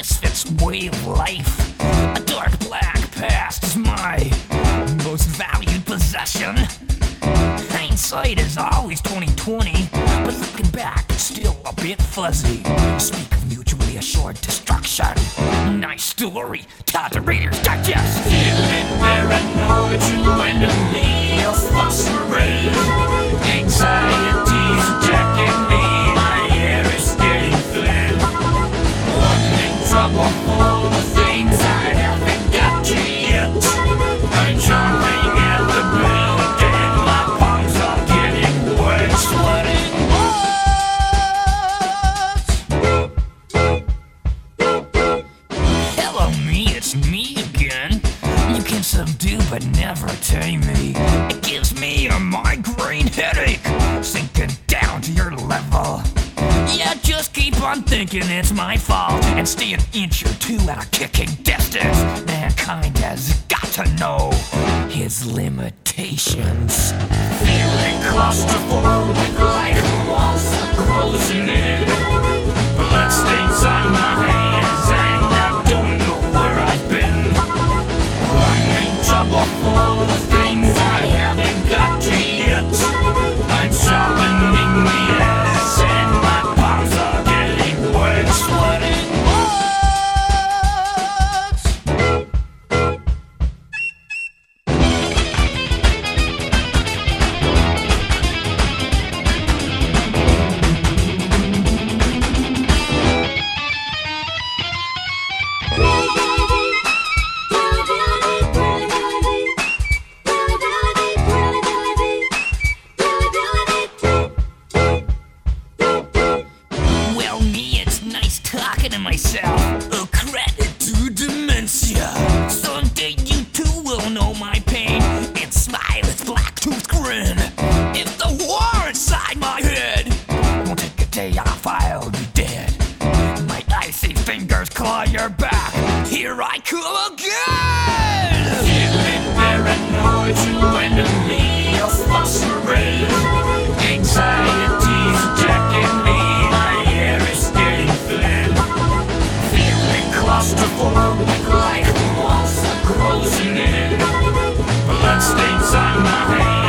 misfit's way of life. A dark black past is my most valued possession. Hindsight is always 20/20, but looking back, it's still a bit fuzzy. Speak of mutually assured destruction. Nice story, time to Reader's Digest. Feeling paranoid, you enemy of fuss parade. Anxiety's attacking me, my hair is getting thin. Wanting trouble for the things I haven't got to yet. I'm jumping at the bed and my palms are getting wet. Sweating bullets. Hello, me, it's me again. You can subdue but never tame me. It gives me a migraine headache, sinking down to your level. Yeah, just keep on thinking it's my fault and stay an inch or two out of kicking distance. Mankind has got to know his limitations. Feeling claustrophobic like walls are closing in. Blood stains on my hands and I don't know where I've been. Running trouble for the things I haven't got to yet. I'm sharpening the ass and my palms are getting wet. Sweating bullets. Well, me, it's nice talking to myself. A credit to dementia. Someday you too will know my pain and smile its black-toothed grin. If the war inside my head won't take a day off, I'll be dead. My icy fingers claw your back. Here I come again. Feeling paranoid, you enemy of fuss parade. Anxiety's attacking me, my hair is getting thin. Feeling claustrophobic like walls are closing in. Blood stains on my hands.